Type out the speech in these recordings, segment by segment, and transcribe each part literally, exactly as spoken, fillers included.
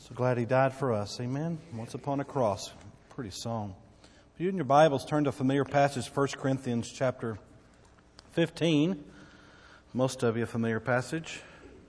So glad He died for us. Amen. Once upon a cross. Pretty song. If you in your Bibles turn to a familiar passage, First Corinthians chapter fifteen. Most of you a familiar passage.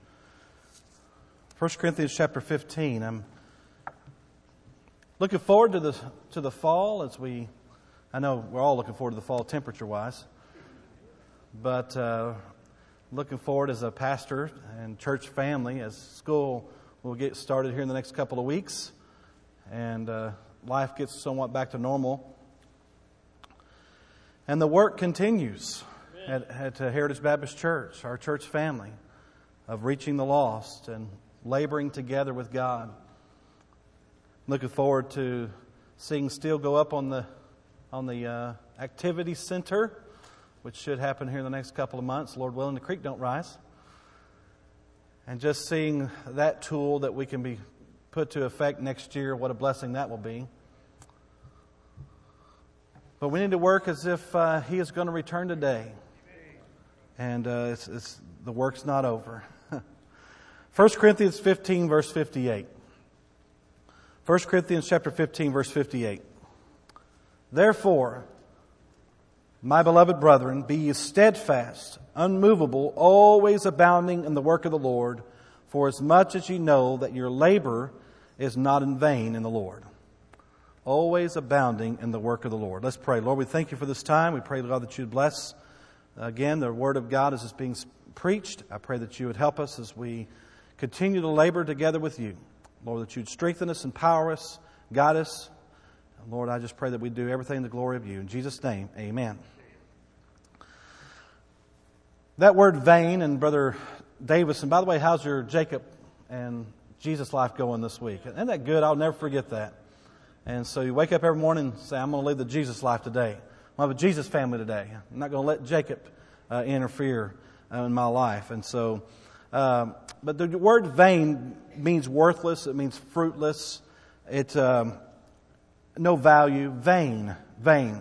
First Corinthians chapter fifteen. I'm looking forward to the to the fall as we. I know we're all looking forward to the fall temperature-wise, but uh, looking forward as a pastor and church family as school will get started here in the next couple of weeks, and uh, life gets somewhat back to normal, and the work continues at, at uh, Heritage Baptist Church, our church family, of reaching the lost and laboring together with God. Looking forward to seeing steel go up on the on the uh, activity center, which should happen here in the next couple of months, Lord willing, the creek don't rise. And just seeing that tool that we can be put to effect next year, what a blessing that will be. But we need to work as if uh, He is going to return today. And uh, it's, it's, the work's not over. First Corinthians fifteen, verse fifty-eight. First Corinthians chapter fifteen, verse fifty-eight. Therefore, my beloved brethren, be ye steadfast, unmovable, always abounding in the work of the Lord, for as much as ye know that your labor is not in vain in the Lord. Always abounding in the work of the Lord. Let's pray. Lord, we thank You for this time. We pray, God, that You would bless, again, the Word of God as it's being preached. I pray that You would help us as we continue to labor together with You. Lord, that You'd strengthen us, empower us, guide us. Lord, I just pray that we do everything in the glory of You. In Jesus' name, amen. That word vain, and Brother Davis, and by the way, how's your Jacob and Jesus life going this week? Isn't that good? I'll never forget that. And so you wake up every morning and say, I'm going to live the Jesus life today. I have a Jesus family today. I'm not going to let Jacob uh, interfere uh, in my life. And so, um, but the word vain means worthless. It means fruitless. It's um, no value. Vain. Vain.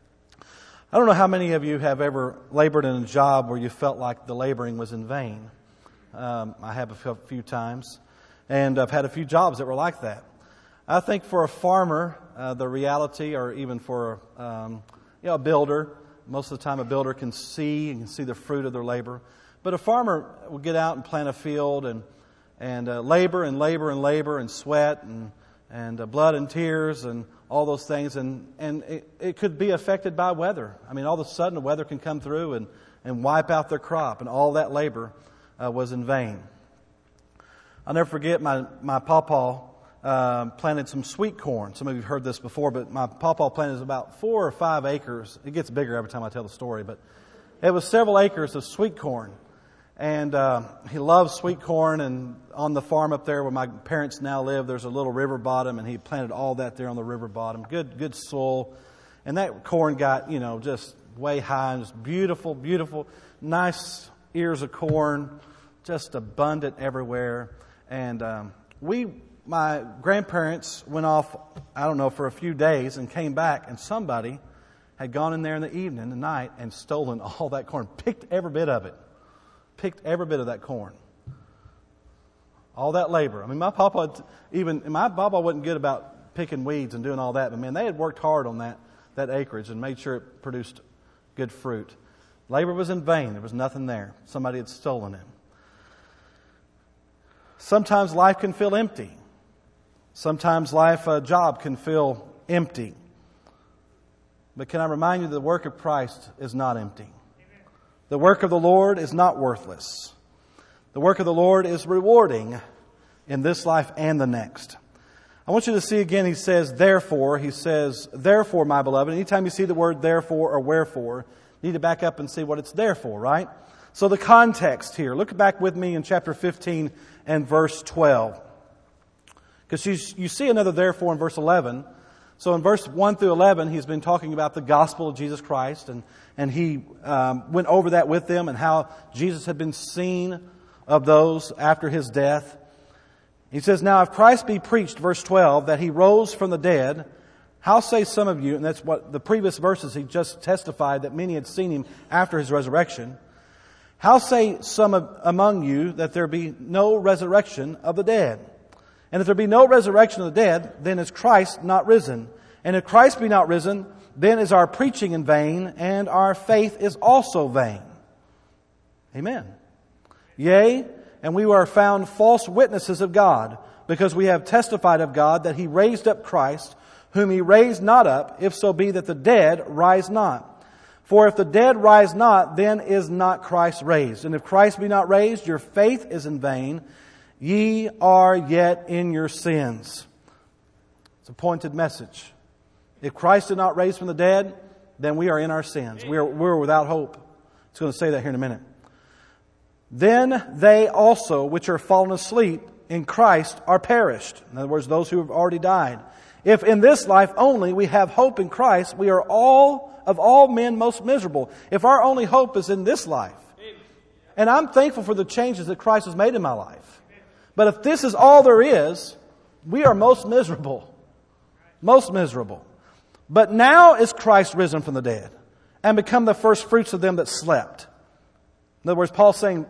I don't know how many of you have ever labored in a job where you felt like the laboring was in vain. Um, I have a few times. And I've had a few jobs that were like that. I think for a farmer, uh, the reality, or even for um, you know, a builder, most of the time a builder can see and can see the fruit of their labor. But a farmer will get out and plant a field and and uh, labor and labor and labor and sweat and and uh, blood and tears and all those things, and and it, it could be affected by weather. I mean, all of a sudden the weather can come through and and wipe out their crop, and all that labor uh, was in vain. I'll never forget my my pawpaw. Uh, planted some sweet corn. Some of you have heard this before, but my pawpaw planted about four or five acres. It gets bigger every time I tell the story, but it was several acres of sweet corn. And uh, he loves sweet corn, and on the farm up there where my parents now live, there's a little river bottom, and he planted all that there on the river bottom. Good, good soil. And that corn got, you know, just way high, and just beautiful, beautiful, nice ears of corn, just abundant everywhere. And um, we... My grandparents went off, I don't know, for a few days and came back, and somebody had gone in there in the evening, the night, and stolen all that corn. Picked every bit of it. Picked every bit of that corn. All that labor. I mean, my papa, even, my papa wasn't good about picking weeds and doing all that, but man, they had worked hard on that, that acreage and made sure it produced good fruit. Labor was in vain. There was nothing there. Somebody had stolen it. Sometimes life can feel empty. Sometimes life, a job can feel empty. But can I remind you that the work of Christ is not empty. The work of the Lord is not worthless. The work of the Lord is rewarding in this life and the next. I want you to see again, he says, therefore. He says, therefore, my beloved. Anytime you see the word therefore or wherefore, you need to back up and see what it's there for, right? So the context here. Look back with me in chapter fifteen and verse twelve. Because you, you see another therefore in verse eleven. So in verse one through eleven, he's been talking about the gospel of Jesus Christ. And, and he um, went over that with them and how Jesus had been seen of those after His death. He says, now if Christ be preached, verse twelve, that He rose from the dead, how say some of you, and that's what the previous verses he just testified that many had seen Him after His resurrection. How say some of, among you that there be no resurrection of the dead? And if there be no resurrection of the dead, then is Christ not risen. And if Christ be not risen, then is our preaching in vain, and our faith is also vain. Amen. Yea, and we are found false witnesses of God, because we have testified of God that He raised up Christ, whom He raised not up, if so be that the dead rise not. For if the dead rise not, then is not Christ raised. And if Christ be not raised, your faith is in vain. Ye are yet in your sins. It's a pointed message. If Christ did not raise from the dead, then we are in our sins. We are, we're without hope. It's going to say that here in a minute. Then they also, which are fallen asleep in Christ, are perished. In other words, those who have already died. If in this life only we have hope in Christ, we are all, of all men, most miserable. If our only hope is in this life. And I'm thankful for the changes that Christ has made in my life. But if this is all there is, we are most miserable. Most miserable. But now is Christ risen from the dead and become the first fruits of them that slept. In other words, Paul's saying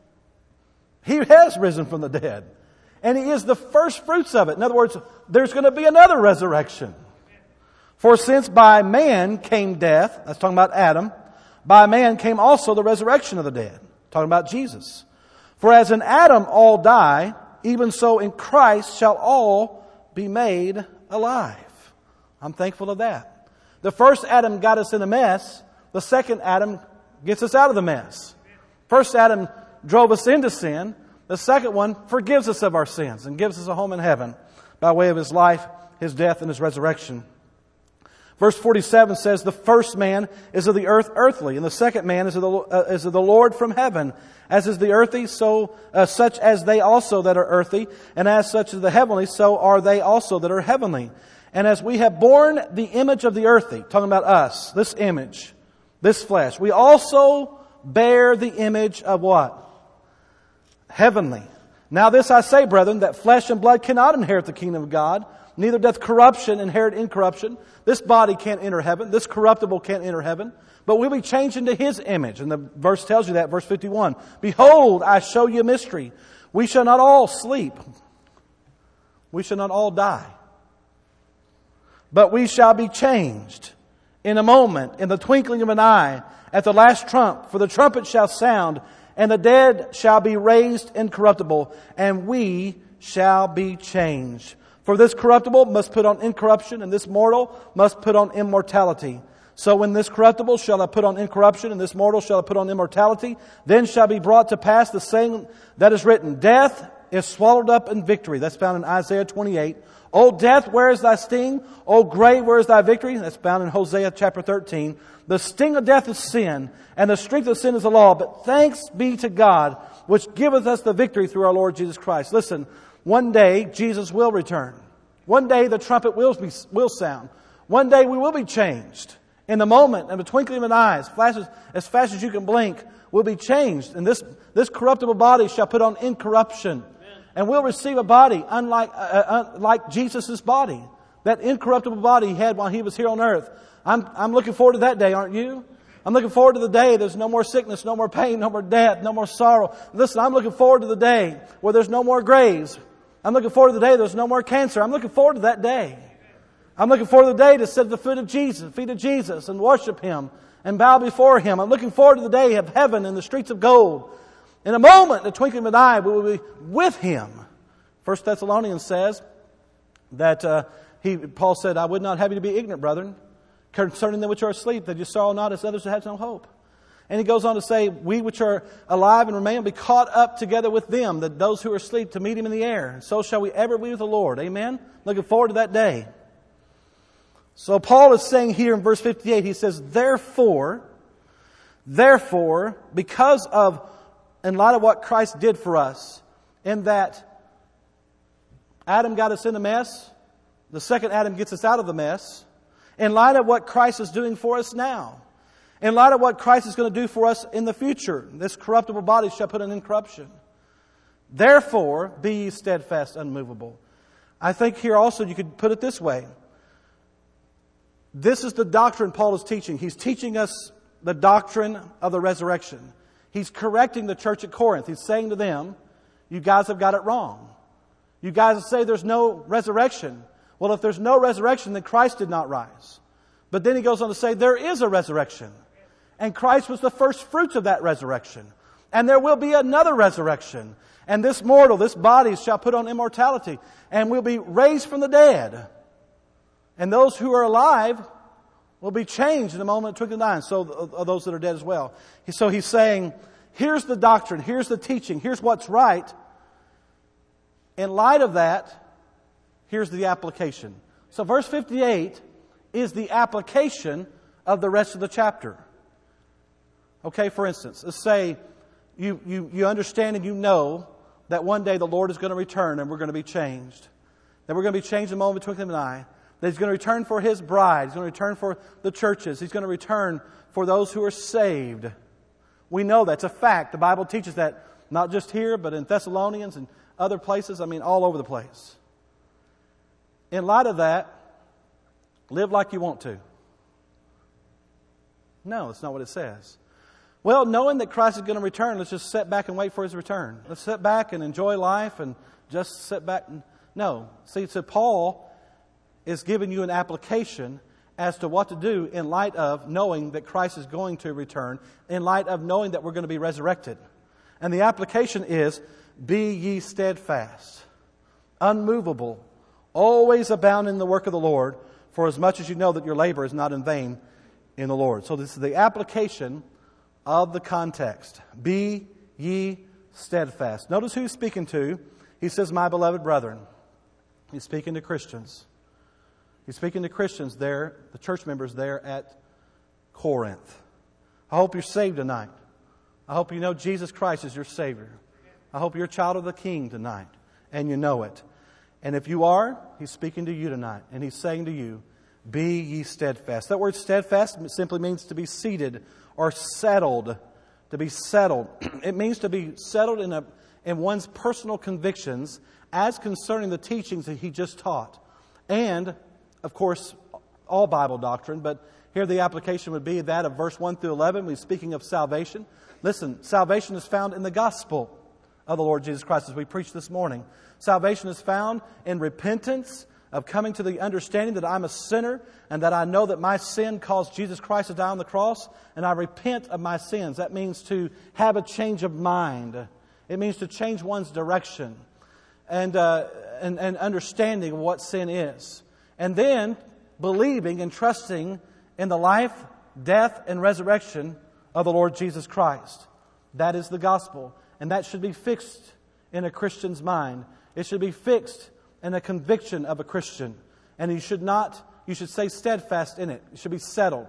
He has risen from the dead. And He is the first fruits of it. In other words, there's going to be another resurrection. For since by man came death, that's talking about Adam, by man came also the resurrection of the dead. Talking about Jesus. For as in Adam all die, even so in Christ shall all be made alive. I'm thankful of that. The first Adam got us in a mess. The second Adam gets us out of the mess. First Adam drove us into sin. The second one forgives us of our sins and gives us a home in heaven by way of His life, His death, and His resurrection. Verse forty-seven says, the first man is of the earth earthly, and the second man is of the, uh, is of the Lord from heaven. As is the earthy, so uh, such as they also that are earthy, and as such as the heavenly, so are they also that are heavenly. And as we have borne the image of the earthy, talking about us, this image, this flesh, we also bear the image of what? Heavenly. Now this I say, brethren, that flesh and blood cannot inherit the kingdom of God, neither doth corruption inherit incorruption. This body can't enter heaven. This corruptible can't enter heaven. But we'll be changed into His image. And the verse tells you that, verse fifty-one. Behold, I show you a mystery. We shall not all sleep. We shall not all die. But we shall be changed in a moment, in the twinkling of an eye, at the last trump. For the trumpet shall sound, and the dead shall be raised incorruptible, and we shall be changed. For this corruptible must put on incorruption, and this mortal must put on immortality. So when this corruptible shall have put on incorruption, and this mortal shall have put on immortality, then shall be brought to pass the saying that is written, death is swallowed up in victory. That's found in Isaiah twenty-eight. O death, where is thy sting? O grave, where is thy victory? That's found in Hosea chapter thirteen. The sting of death is sin, and the strength of sin is the law. But thanks be to God, which giveth us the victory through our Lord Jesus Christ. Listen, one day Jesus will return. One day the trumpet will, be, will sound. One day we will be changed. In the moment, in the twinkling of an eye, as fast as, as fast as you can blink, we'll be changed. And this, this corruptible body shall put on incorruption. Amen. And we'll receive a body unlike uh, uh, like Jesus' body. That incorruptible body He had while He was here on earth. I'm, I'm looking forward to that day, aren't you? I'm looking forward to the day there's no more sickness, no more pain, no more death, no more sorrow. Listen, I'm looking forward to the day where there's no more graves. I'm looking forward to the day there's no more cancer. I'm looking forward to that day. I'm looking forward to the day to sit at the foot of Jesus, feet of Jesus, and worship Him and bow before Him. I'm looking forward to the day of heaven and the streets of gold. In a moment, the twinkling of an eye, we will be with Him. First Thessalonians says that uh, he, Paul said, I would not have you to be ignorant, brethren, concerning them which are asleep, that you sorrow not as others who have no hope. And he goes on to say, we which are alive and remain will be caught up together with them, that those who are asleep, to meet Him in the air. And so shall we ever be with the Lord. Amen? Looking forward to that day. So Paul is saying here in verse fifty-eight, he says, therefore, therefore, because of, in light of what Christ did for us, in that Adam got us in a mess, the second Adam gets us out of the mess, in light of what Christ is doing for us now, in light of what Christ is going to do for us in the future, this corruptible body shall put on incorruption. Therefore, be ye steadfast, unmovable. I think here also you could put it this way. This is the doctrine Paul is teaching. He's teaching us the doctrine of the resurrection. He's correcting the church at Corinth. He's saying to them, you guys have got it wrong. You guys say there's no resurrection. Well, if there's no resurrection, then Christ did not rise. But then he goes on to say there is a resurrection. And Christ was the first fruits of that resurrection. And there will be another resurrection. And this mortal, this body shall put on immortality. And will be raised from the dead. And those who are alive will be changed in a moment of twinkling of an eye. So are those that are dead as well. So he's saying, here's the doctrine, here's the teaching, here's what's right. In light of that, here's the application. So verse fifty-eight is the application of the rest of the chapter. Okay, for instance, let's say you, you, you understand and you know that one day the Lord is going to return and we're going to be changed. That we're going to be changed in a moment of the twinkling of an eye. That He's going to return for His bride. He's going to return for the churches. He's going to return for those who are saved. We know that's a fact. The Bible teaches that not just here, but in Thessalonians and other places. I mean, all over the place. In light of that, live like you want to. No, that's not what it says. Well, knowing that Christ is going to return, let's just sit back and wait for His return. Let's sit back and enjoy life and just sit back. And, no. See, so Paul is giving you an application as to what to do in light of knowing that Christ is going to return, in light of knowing that we're going to be resurrected. And the application is, be ye steadfast, unmovable, always abound in the work of the Lord, for as much as you know that your labor is not in vain in the Lord. So this is the application of the context. Be ye steadfast. Notice who he's speaking to. He says, my beloved brethren. He's speaking to Christians. He's speaking to Christians there, the church members there at Corinth. I hope you're saved tonight. I hope you know Jesus Christ is your Savior. I hope you're a child of the King tonight, and you know it. And if you are, He's speaking to you tonight, and He's saying to you, be ye steadfast. That word steadfast simply means to be seated or settled. To be settled. It means to be settled in, a, in one's personal convictions as concerning the teachings that he just taught. And, of course, all Bible doctrine, but here the application would be that of verse one through eleven. We're speaking of salvation. Listen, salvation is found in the gospel of the Lord Jesus Christ, as we preached this morning. Salvation is found in repentance, of coming to the understanding that I'm a sinner and that I know that my sin caused Jesus Christ to die on the cross, and I repent of my sins. That means to have a change of mind. It means to change one's direction and, uh, and, and understanding of what sin is. And then believing and trusting in the life, death, and resurrection of the Lord Jesus Christ. That is the gospel. And that should be fixed in a Christian's mind. It should be fixed in a conviction of a Christian. And you should not, you should stay steadfast in it. It should be settled.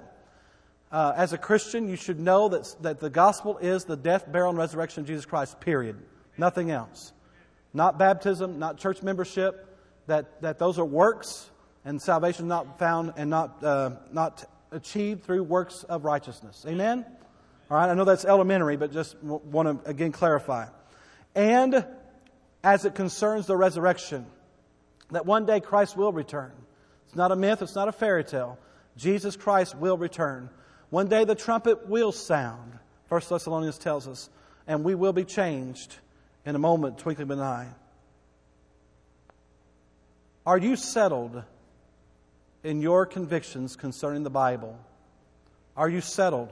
Uh, as a Christian, you should know that, that the gospel is the death, burial, and resurrection of Jesus Christ, period. Nothing else. Not baptism, not church membership. That, that those are works, and salvation is not found and not, uh, not achieved through works of righteousness. Amen? All right, I know that's elementary, but just w- want to again clarify. And as it concerns the resurrection, that one day Christ will return. It's not a myth, it's not a fairy tale. Jesus Christ will return. One day the trumpet will sound, First Thessalonians tells us, and we will be changed in a moment, twinkling of an eye. Are you settled in your convictions concerning the Bible? Are you settled?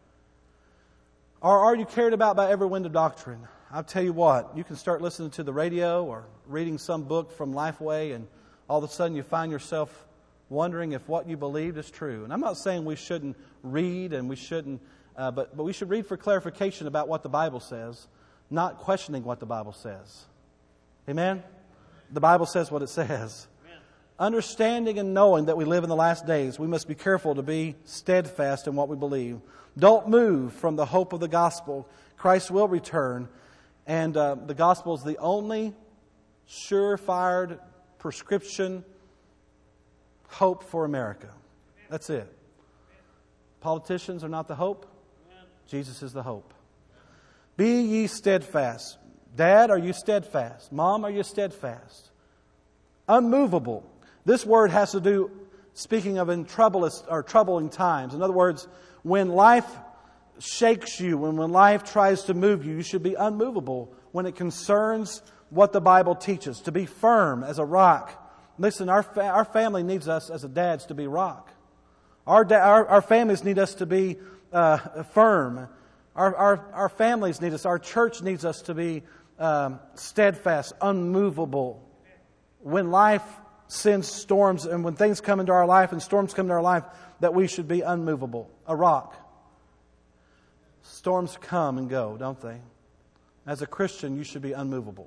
Or are you carried about by every wind of doctrine? I'll tell you what, you can start listening to the radio or reading some book from Lifeway, and all of a sudden you find yourself wondering if what you believed is true. And I'm not saying we shouldn't read and we shouldn't, uh, but, but we should read for clarification about what the Bible says, not questioning what the Bible says. Amen? The Bible says what it says. Amen. Understanding and knowing that we live in the last days, we must be careful to be steadfast in what we believe. Don't move from the hope of the gospel. Christ will return. And uh, the gospel is the only surefire prescription hope for America. That's it. Politicians are not the hope. Jesus is the hope. Be ye steadfast. Dad, are you steadfast? Mom, are you steadfast? Unmovable. This word has to do, speaking of in troublous or troubling times. In other words, when life shakes you, when, when life tries to move you, you should be unmovable when it concerns what the Bible teaches, to be firm as a rock. Listen, our fa- our family needs us as a dads to be rock. Our, da- our, our families need us to be uh, firm. Our, our, our families need us, our church needs us to be um, steadfast, unmovable. When life sends storms and when things come into our life and storms come into our life, that we should be unmovable, a rock. Storms come and go, don't they? As a Christian, you should be unmovable.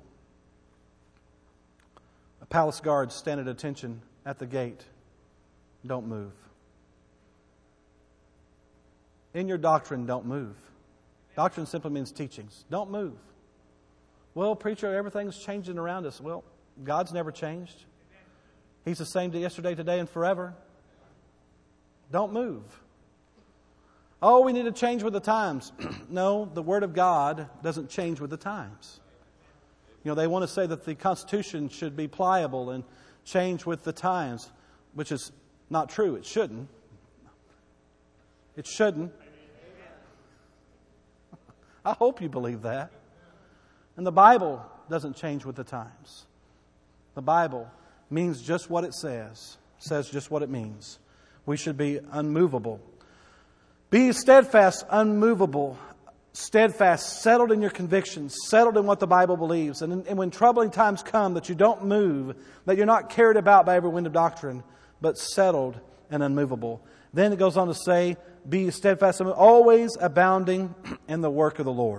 A palace guard stand at attention at the gate. Don't move. In your doctrine, don't move. Doctrine simply means teachings. Don't move. Well, preacher, everything's changing around us. Well, God's never changed. He's the same yesterday, today, and forever. Don't move. Oh, we need to change with the times. No, the Word of God doesn't change with the times. You know, they want to say that the Constitution should be pliable and change with the times, which is not true. It shouldn't. It shouldn't. I hope you believe that. And the Bible doesn't change with the times. The Bible means just what it says. Says just what it means. We should be unmovable. Be steadfast, unmovable, steadfast, settled in your convictions, settled in what the Bible believes. And, and when troubling times come, that you don't move, that you're not carried about by every wind of doctrine, but settled and unmovable. Then it goes on to say, be steadfast, always abounding in the work of the Lord.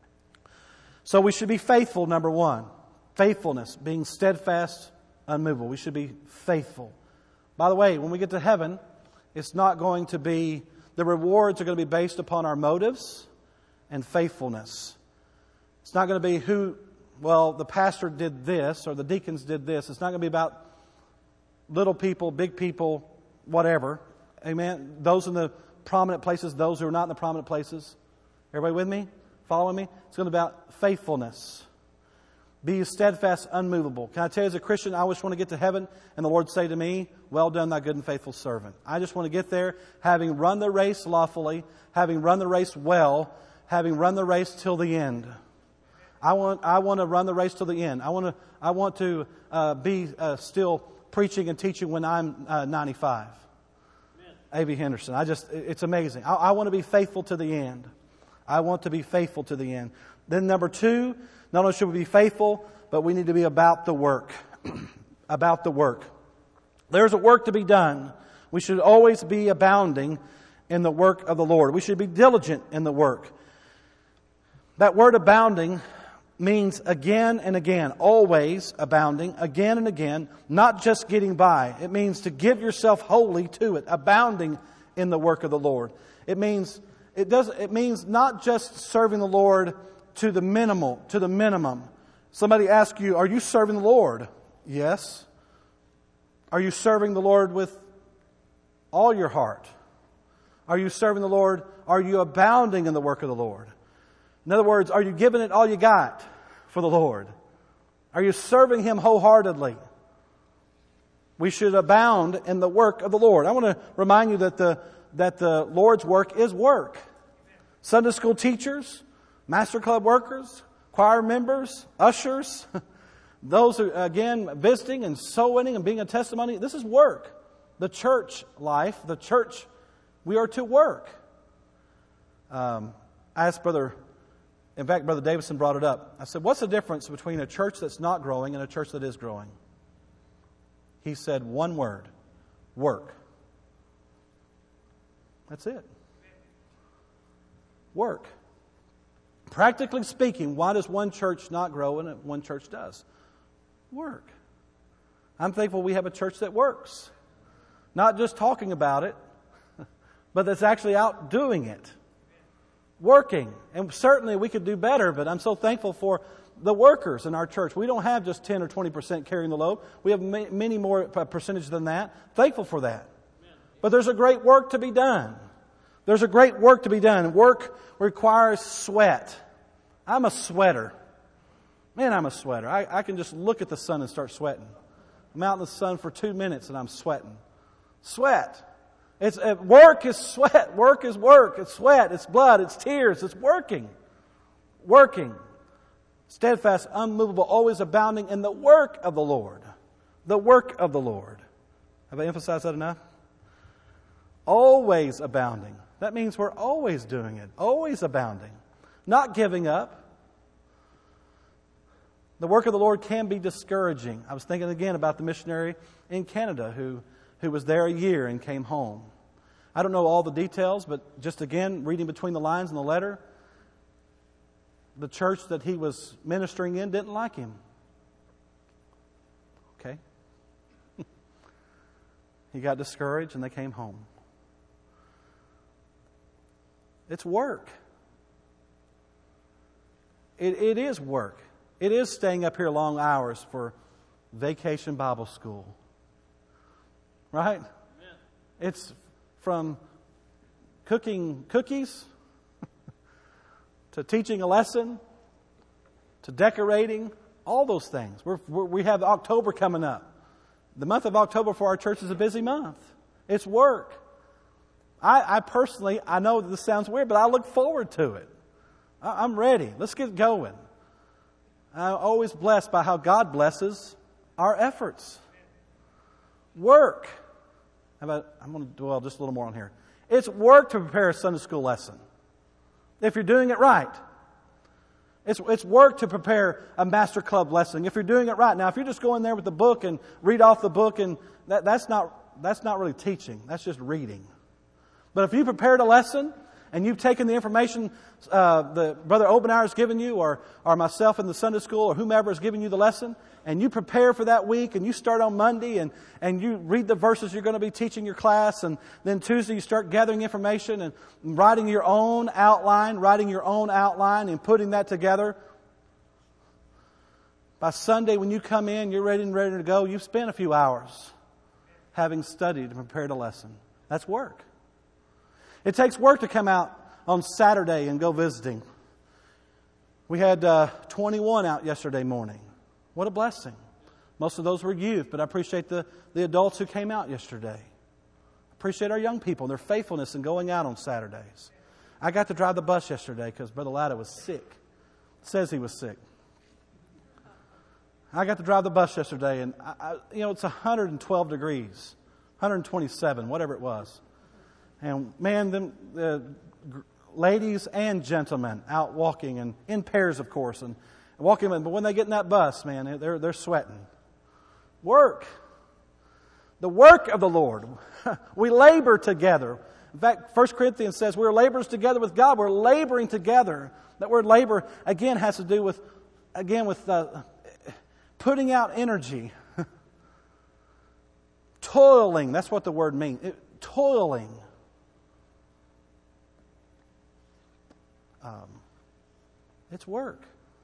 So we should be faithful, number one. Faithfulness, being steadfast, unmovable. We should be faithful. By the way, when we get to heaven, it's not going to be, the rewards are going to be based upon our motives and faithfulness. It's not going to be who, well, the pastor did this or the deacons did this. It's not going to be about little people, big people, whatever. Amen. Those in the prominent places, those who are not in the prominent places. Everybody with me? Following me? It's going to be about faithfulness. Be steadfast, unmovable. Can I tell you, as a Christian, I always want to get to heaven and the Lord say to me, well done, thy good and faithful servant. I just want to get there having run the race lawfully, having run the race well, having run the race till the end. I want I want to run the race till the end. I want to I want to uh, be uh, still preaching and teaching when I'm uh, ninety-five. A V Henderson. I just, it's amazing. I, I want to be faithful to the end. I want to be faithful to the end. Then number two, not only should we be faithful, but we need to be about the work. About the work. There's a work to be done. We should always be abounding in the work of the Lord. We should be diligent in the work. That word abounding means again and again, always abounding, again and again, not just getting by. It means to give yourself wholly to it, abounding in the work of the Lord. It means it does it means not just serving the Lord to the minimal, to the minimum. Somebody asks you, are you serving the Lord? Yes. Are you serving the Lord with all your heart? Are you serving the Lord? Are you abounding in the work of the Lord? In other words, are you giving it all you got for the Lord? Are you serving Him wholeheartedly? We should abound in the work of the Lord. I want to remind you that the that the Lord's work is work. Sunday school teachers, Master Club workers, choir members, ushers, those who, again, visiting and soul winning and being a testimony, this is work. The church life, the church, we are to work. Um, I asked Brother... In fact, Brother Davison brought it up. I said, what's the difference between a church that's not growing and a church that is growing? He said one word, work. That's it. Work. Practically speaking, why does one church not grow and one church does? Work. I'm thankful we have a church that works. Not just talking about it, but that's actually out doing it. Working. And certainly we could do better, but I'm so thankful for the workers in our church. We don't have just ten or twenty percent carrying the load. We have many more percentage than that. Thankful for that. But there's a great work to be done. There's a great work to be done. Work requires sweat. I'm a sweater. Man, I'm a sweater. I, I can just look at the sun and start sweating. I'm out in the sun for two minutes and I'm sweating. Sweat. It's uh, work is sweat. Work is work. It's sweat. It's blood. It's tears. It's working. Working. Steadfast, unmovable, always abounding in the work of the Lord. The work of the Lord. Have I emphasized that enough? Always abounding. That means we're always doing it. Always abounding. Not giving up. The work of the Lord can be discouraging. I was thinking again about the missionary in Canada who, who was there a year and came home. I don't know all the details, but just again, reading between the lines in the letter, the church that he was ministering in didn't like him. Okay? He got discouraged and they came home. It's work. It, it is work. It is staying up here long hours for vacation Bible school. Right? Amen. It's from cooking cookies to teaching a lesson to decorating, all those things. We're, we're, we have October coming up. The month of October for our church is a busy month. It's work. I, I personally, I know that this sounds weird, but I look forward to it. I, I'm ready. Let's get going. I'm always blessed by how God blesses our efforts. Work. How about, I'm going to dwell just a little more on here. It's work to prepare a Sunday school lesson. If you're doing it right. It's, it's work to prepare a Master Club lesson. If you're doing it right. Now, if you're just going there with the book and read off the book, and that, that's not that's not really teaching. That's just reading. But if you prepared a lesson and you've taken the information uh, that Brother Obenauer has given you, or, or myself in the Sunday school, or whomever has given you the lesson, and you prepare for that week, and you start on Monday, and, and you read the verses you're going to be teaching your class, and then Tuesday you start gathering information and writing your own outline, writing your own outline and putting that together. By Sunday when you come in, you're ready and ready to go, you've spent a few hours having studied and prepared a lesson. That's work. It takes work to come out on Saturday and go visiting. We had uh, twenty-one out yesterday morning. What a blessing. Most of those were youth, but I appreciate the, the adults who came out yesterday. Appreciate our young people and their faithfulness in going out on Saturdays. I got to drive the bus yesterday because Brother Latta was sick. Says he was sick. I got to drive the bus yesterday, and I, I, you know, it's one hundred twelve degrees, one hundred twenty-seven, whatever it was. And man, them, the ladies and gentlemen out walking, and in pairs, of course, and walking. But when they get in that bus, man, they're they're sweating. Work, the work of the Lord. We labor together. In fact, First Corinthians says we're laborers together with God. We're laboring together. That word labor again has to do with again with uh, putting out energy, toiling. That's what the word means. It, toiling. Um, it's work.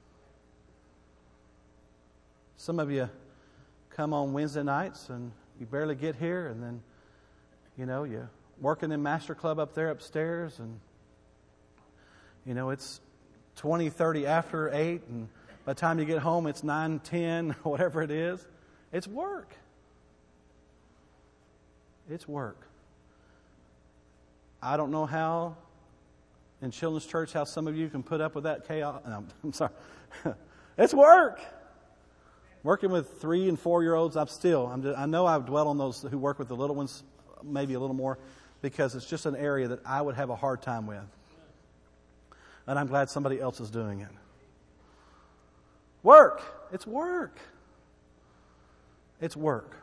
Some of you come on Wednesday nights and you barely get here, and then, you know, you're working in Master Club up there upstairs, and, you know, it's twenty, thirty after eight, and by the time you get home, it's nine, ten, whatever it is. It's work. It's work. I don't know how in Children's Church how some of you can put up with that chaos. No, I'm sorry. It's work. Working with three and four year olds, I'm still. I'm just, I know I dwell on those who work with the little ones, maybe a little more, because it's just an area that I would have a hard time with, and I'm glad somebody else is doing it. Work. It's work. It's work.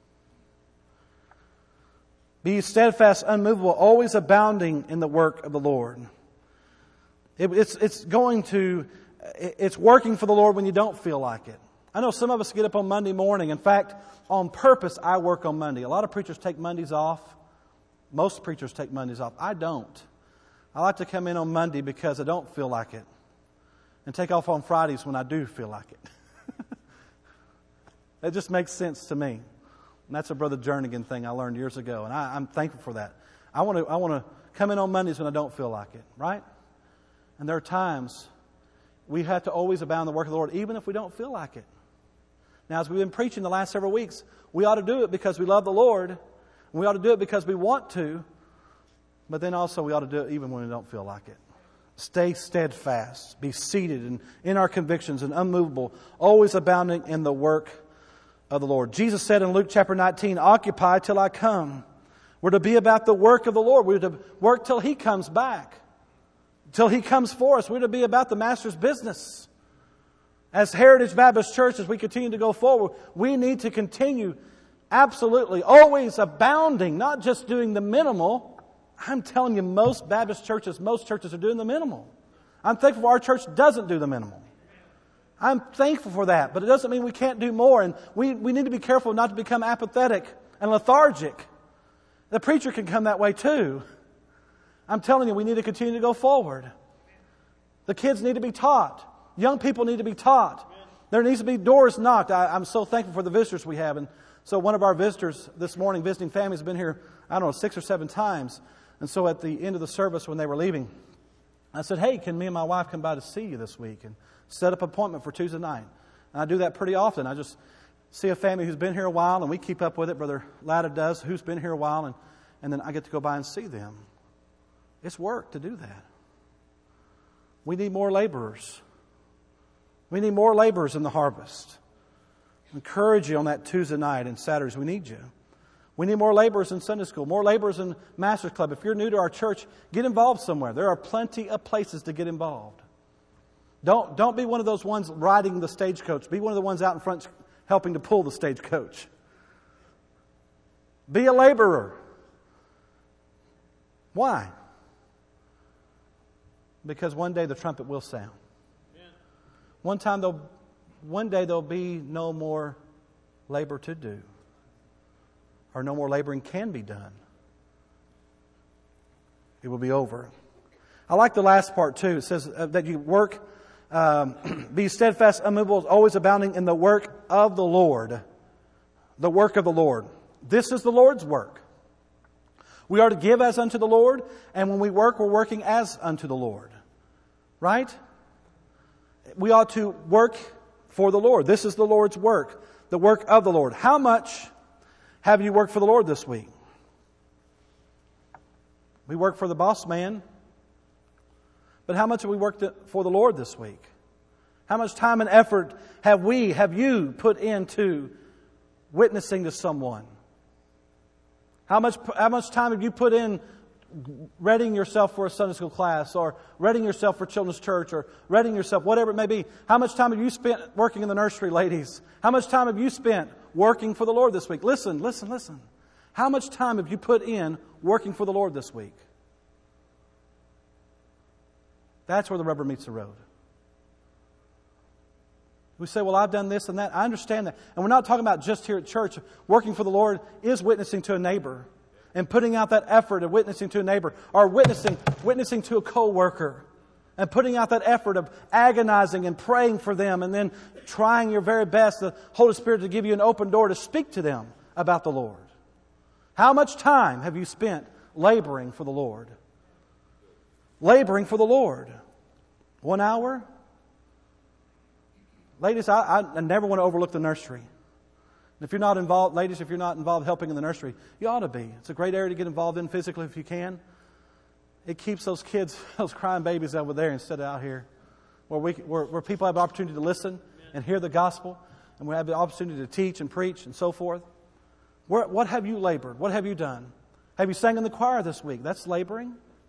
Be steadfast, unmovable, always abounding in the work of the Lord. It, it's, it's going to, it's working for the Lord when you don't feel like it. I know some of us get up on Monday morning. In fact, on purpose, I work on Monday. A lot of preachers take Mondays off. Most preachers take Mondays off. I don't. I like to come in on Monday because I don't feel like it, and take off on Fridays when I do feel like it. It just makes sense to me. And that's a Brother Jernigan thing I learned years ago, and I, I'm thankful for that. I want to I want to come in on Mondays when I don't feel like it, right? And there are times we have to always abound in the work of the Lord, even if we don't feel like it. Now, as we've been preaching the last several weeks, we ought to do it because we love the Lord, and we ought to do it because we want to, but then also we ought to do it even when we don't feel like it. Stay steadfast. Be seated in, in our convictions and unmovable, always abounding in the work of the Lord. Jesus said in Luke chapter nineteen, occupy till I come. We're to be about the work of the Lord. We're to work till He comes back. Till He comes for us. We're to be about the Master's business. As Heritage Baptist Church, as we continue to go forward, we need to continue absolutely, always abounding, not just doing the minimal. I'm telling you, most Baptist churches, most churches are doing the minimal. I'm thankful our church doesn't do the minimal. I'm thankful for that, but it doesn't mean we can't do more. And we, we need to be careful not to become apathetic and lethargic. The preacher can come that way too. I'm telling you, we need to continue to go forward. The kids need to be taught. Young people need to be taught. There needs to be doors knocked. I, I'm so thankful for the visitors we have. And so one of our visitors this morning, visiting families, has been here, I don't know, six or seven times. And so at the end of the service when they were leaving, I said, hey, can me and my wife come by to see you this week and set up an appointment for Tuesday night? And I do that pretty often. I just see a family who's been here a while, and we keep up with it. Brother Latta does, who's been here a while, and, and then I get to go by and see them. It's work to do that. We need more laborers. We need more laborers in the harvest. I encourage you on that Tuesday night and Saturdays. We need you. We need more laborers in Sunday school, more laborers in Master's Club. If you're new to our church, get involved somewhere. There are plenty of places to get involved. Don't, don't be one of those ones riding the stagecoach. Be one of the ones out in front helping to pull the stagecoach. Be a laborer. Why? Because one day the trumpet will sound. One time, there'll, one day there'll be no more labor to do. Or no more laboring can be done. It will be over. I like the last part too. It says that you work, um, be steadfast, unmovable, always abounding in the work of the Lord. The work of the Lord. This is the Lord's work. We are to give as unto the Lord, and when we work, we're working as unto the Lord. Right? We ought to work for the Lord. This is the Lord's work. The work of the Lord. How much have you worked for the Lord this week? We work for the boss man. But how much have we worked for the Lord this week? How much time and effort have we, have you put into witnessing to someone? How much, how much time have you put in readying yourself for a Sunday school class, or readying yourself for children's church, or readying yourself, whatever it may be? How much time have you spent working in the nursery, ladies? How much time have you spent working for the Lord this week? Listen, listen, listen. How much time have you put in working for the Lord this week? That's where the rubber meets the road. We say, well, I've done this and that. I understand that. And we're not talking about just here at church. Working for the Lord is witnessing to a neighbor and putting out that effort of witnessing to a neighbor, or witnessing, witnessing to a co-worker, and putting out that effort of agonizing and praying for them, and then trying your very best, the Holy Spirit, to give you an open door to speak to them about the Lord. How much time have you spent laboring for the Lord? Laboring for the Lord. One hour? Ladies, I, I never want to overlook the nursery. If you're not involved, ladies, if you're not involved helping in the nursery, you ought to be. It's a great area to get involved in physically if you can. It keeps those kids, those crying babies over there instead of out here, where we, where, where people have the opportunity to listen and hear the gospel, and we have the opportunity to teach and preach and so forth. Where, what have you labored? What have you done? Have you sang in the choir this week? That's laboring.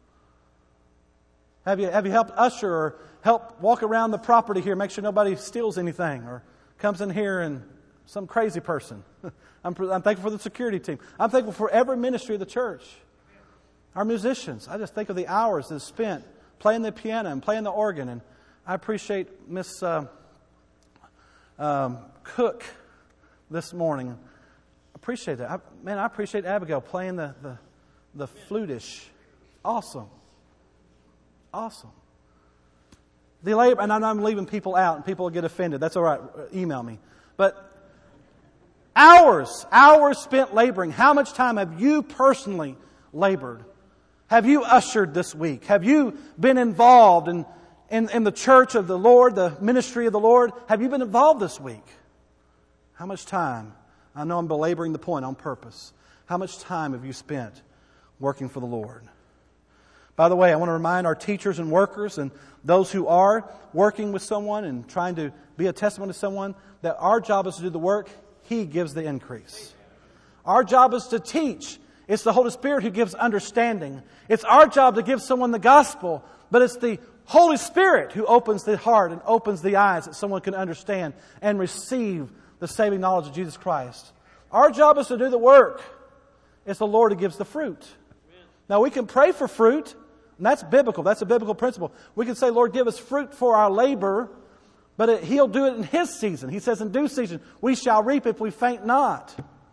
Have you, have you helped usher or help walk around the property here, make sure nobody steals anything or comes in here and some crazy person? I'm, I'm thankful for the security team. I'm thankful for every ministry of the church. Our musicians. I just think of the hours that are spent playing the piano and playing the organ. And I appreciate Miss uh, um, Cook this morning. Appreciate that. I, man, I appreciate Abigail playing the, the, the flutish. Awesome. Awesome. The labor, and I'm leaving people out, and people will get offended. That's all right. Email me. But hours, hours spent laboring. How much time have you personally labored? Have you ushered this week? Have you been involved in, in, in the church of the Lord, the ministry of the Lord? Have you been involved this week? How much time? I know I'm belaboring the point on purpose. How much time have you spent working for the Lord? By the way, I want to remind our teachers and workers and those who are working with someone and trying to be a testimony to someone that our job is to do the work. He gives the increase. Our job is to teach. It's the Holy Spirit who gives understanding. It's our job to give someone the gospel, but it's the Holy Spirit who opens the heart and opens the eyes that someone can understand and receive the saving knowledge of Jesus Christ. Our job is to do the work. It's the Lord who gives the fruit. Now we can pray for fruit, and that's biblical. That's a biblical principle. We can say, Lord, give us fruit for our labor, but it, He'll do it in His season. He says in due season, we shall reap if we faint not.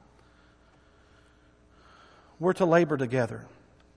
We're to labor together.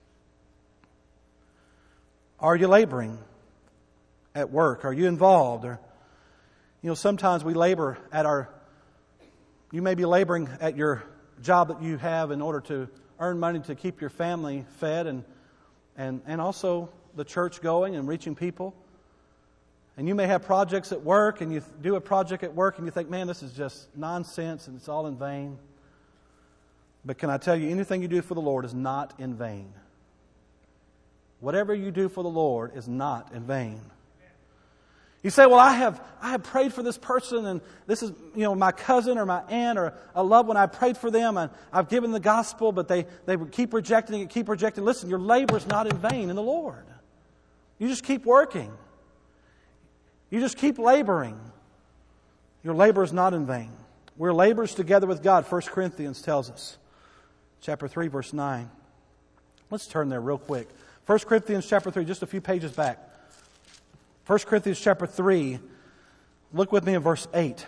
Are you laboring at work? Are you involved? Or, you know, sometimes we labor at our, you may be laboring at your job that you have in order to earn money to keep your family fed and, and, and also the church going and reaching people. And you may have projects at work, and you do a project at work and you think, man, this is just nonsense and it's all in vain. But can I tell you, anything you do for the Lord is not in vain. Whatever you do for the Lord is not in vain. You say, well, I have I have prayed for this person, and this is, you know, my cousin or my aunt or a loved one. I prayed for them, and I've given the gospel, but they, they keep rejecting it, keep rejecting it. Listen, your labor is not in vain in the Lord. You just keep working. You just keep laboring. Your labor is not in vain. We're laborers together with God, First Corinthians tells us. Chapter three, verse nine. Let's turn there real quick. First Corinthians chapter three, just a few pages back. First Corinthians chapter three, look with me in verse eight.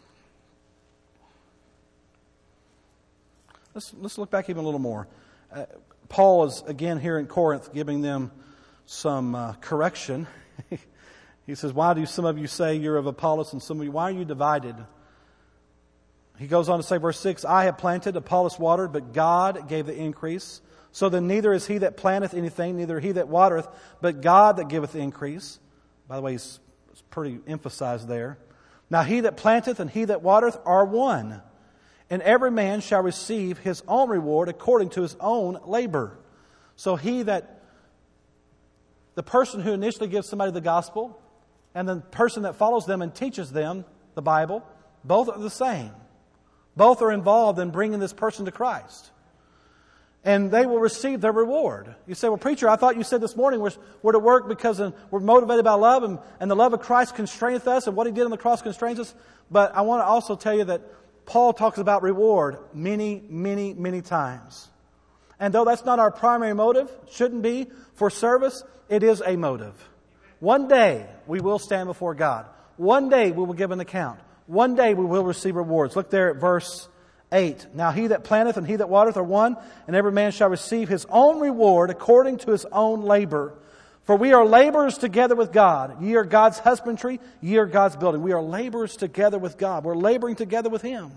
Let's, let's look back even a little more. Uh, Paul is again here in Corinth giving them some uh, correction. He says, why do some of you say you're of Apollos and some of you, why are you divided? He goes on to say, verse six, I have planted, Apollos watered, but God gave the increase. So then neither is he that planteth anything, neither he that watereth, but God that giveth the increase. By the way, it's pretty emphasized there. Now he that planteth and he that watereth are one, and every man shall receive his own reward according to his own labor. So he that, the person who initially gives somebody the gospel, and the person that follows them and teaches them the Bible, both are the same. Both are involved in bringing this person to Christ. And they will receive their reward. You say, well, preacher, I thought you said this morning we're, we're to work because we're motivated by love, and, and the love of Christ constraineth us, and what He did on the cross constrains us. But I want to also tell you that Paul talks about reward many, many, many times. And though that's not our primary motive, shouldn't be for service, it is a motive. One day we will stand before God. One day we will give an account. One day we will receive rewards. Look there at verse eight. Now he that planteth and he that watereth are one, and every man shall receive his own reward according to his own labor. For we are laborers together with God. Ye are God's husbandry, ye are God's building. We are laborers together with God. We're laboring together with Him.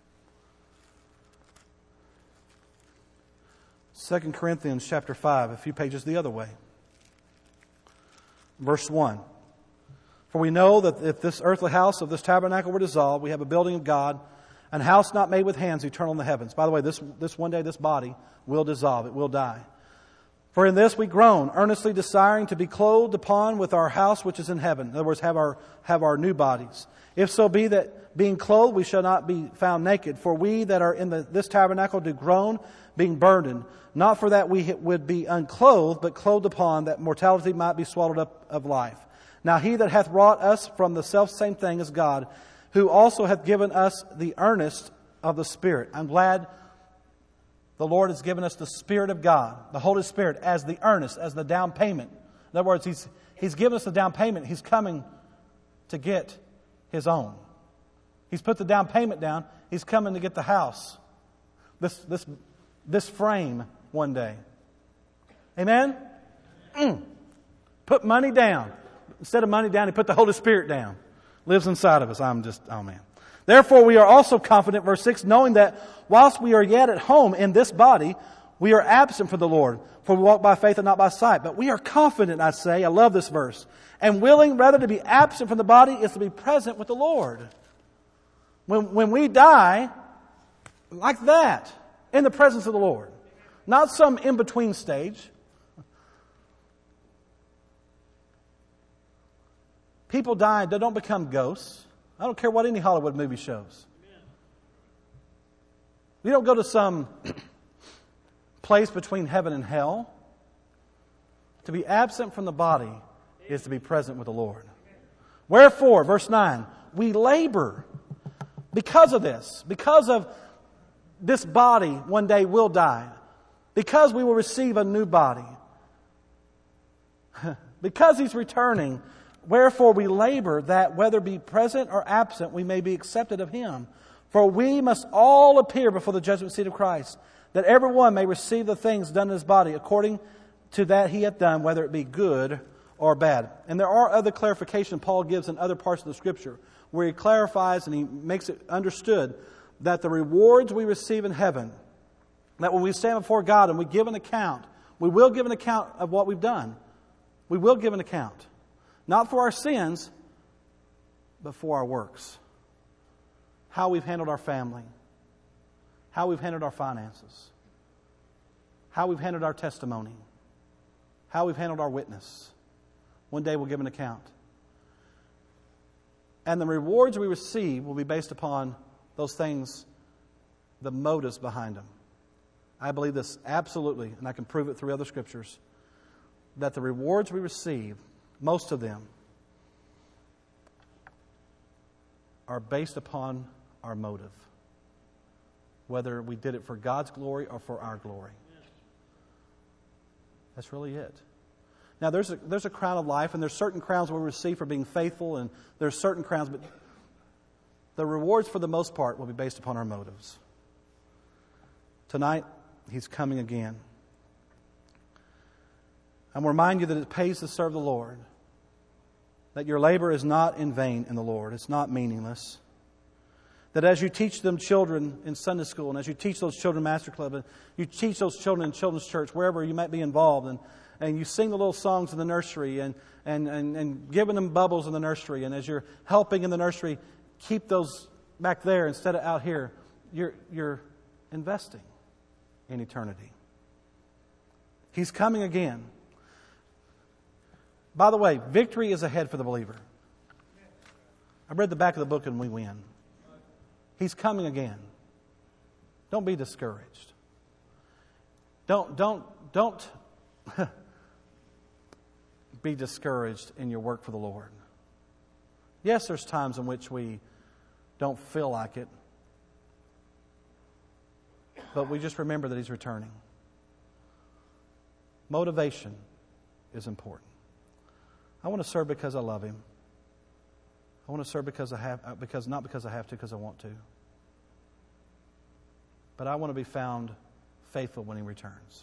Second Corinthians chapter five, a few pages the other way. Verse one. For we know that if this earthly house of this tabernacle were dissolved, we have a building of God, an house not made with hands, eternal in the heavens. By the way, this, this one day, this body will dissolve. It will die. For in this we groan, earnestly desiring to be clothed upon with our house which is in heaven. In other words, have our, have our new bodies. If so be that being clothed, we shall not be found naked. For we that are in the, this tabernacle do groan, being burdened. Not for that we would be unclothed, but clothed upon, that mortality might be swallowed up of life. Now he that hath wrought us from the selfsame thing is God, who also hath given us the earnest of the Spirit. I'm glad the Lord has given us the Spirit of God, the Holy Spirit, as the earnest, as the down payment. In other words, He's, he's given us the down payment. He's coming to get His own. He's put the down payment down. He's coming to get the house. This, this, this frame one day. Amen? Mm. Put money down. Instead of money down, He put the Holy Spirit down. Lives inside of us. I'm just, oh man. Therefore we are also confident, verse six, knowing that whilst we are yet at home in this body, we are absent from the Lord. For we walk by faith and not by sight. But we are confident, I say, I love this verse, and willing rather to be absent from the body is to be present with the Lord. When, when we die, like that, in the presence of the Lord. Not some in-between stage. People die, they don't become ghosts. I don't care what any Hollywood movie shows. You don't go to some place between heaven and hell. To be absent from the body is to be present with the Lord. Wherefore, verse nine, we labor because of this, because of this body one day will die, because we will receive a new body, because He's returning. Wherefore we labor that whether be present or absent, we may be accepted of Him. For we must all appear before the judgment seat of Christ, that every one may receive the things done in his body according to that he hath done, whether it be good or bad. And there are other clarifications Paul gives in other parts of the Scripture, where he clarifies and he makes it understood that the rewards we receive in heaven, that when we stand before God and we give an account, we will give an account of what we've done. We will give an account. Not for our sins, but for our works. How we've handled our family. How we've handled our finances. How we've handled our testimony. How we've handled our witness. One day we'll give an account. And the rewards we receive will be based upon those things, the motives behind them. I believe this absolutely, and I can prove it through other scriptures, that the rewards we receive, most of them, are based upon our motive. Whether we did it for God's glory or for our glory. That's really it. Now there's a, there's a crown of life, and there's certain crowns we receive for being faithful, and there's certain crowns, but the rewards for the most part will be based upon our motives. Tonight, He's coming again. I'm going to remind you that it pays to serve the Lord. That your labor is not in vain in the Lord. It's not meaningless. That as you teach them children in Sunday school, and as you teach those children Master Club, and you teach those children in Children's Church, wherever you might be involved, and, and you sing the little songs in the nursery, and, and, and, and giving them bubbles in the nursery, and as you're helping in the nursery, keep those back there instead of out here. You're, you're investing in eternity. He's coming again. By the way, victory is ahead for the believer. I read the back of the book and we win. He's coming again. Don't be discouraged. Don't, don't, don't be discouraged in your work for the Lord. Yes, there's times in which we don't feel like it. But we just remember that He's returning. Motivation is important. I want to serve because I love Him. I want to serve because I have, because not because I have to, because I want to. But I want to be found faithful when He returns.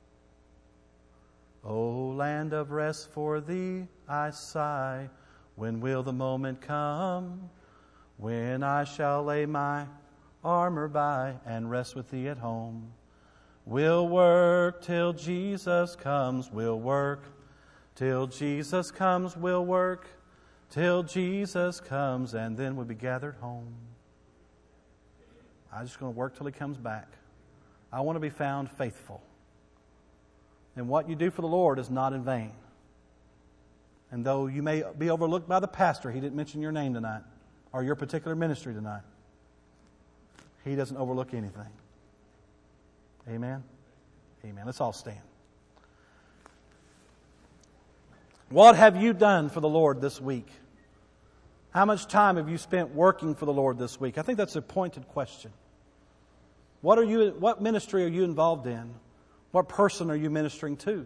O land of rest, for Thee I sigh. When will the moment come when I shall lay my armor by and rest with Thee at home? We'll work till Jesus comes. We'll work till Jesus comes. We'll work till Jesus comes, and then we'll be gathered home. I'm just going to work till He comes back. I want to be found faithful. And what you do for the Lord is not in vain. And though you may be overlooked by the pastor, he didn't mention your name tonight, or your particular ministry tonight, He doesn't overlook anything. Amen? Amen. Let's all stand. What have you done for the Lord this week? How much time have you spent working for the Lord this week? I think that's a pointed question. What are you? What ministry are you involved in? What person are you ministering to?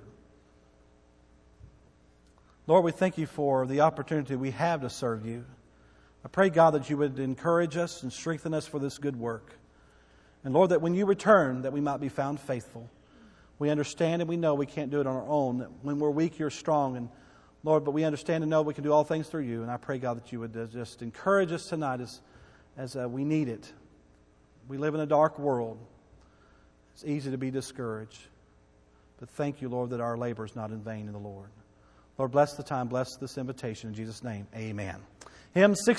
Lord, we thank You for the opportunity we have to serve You. I pray, God, that You would encourage us and strengthen us for this good work. And Lord, that when You return, that we might be found faithful. We understand and we know we can't do it on our own. That when we're weak, You're strong. And Lord, but we understand and know we can do all things through You. And I pray, God, that You would uh, just encourage us tonight as, as uh, we need it. We live in a dark world. It's easy to be discouraged. But thank You, Lord, that our labor is not in vain in the Lord. Lord, bless the time. Bless this invitation. In Jesus' name, amen. Hymn six.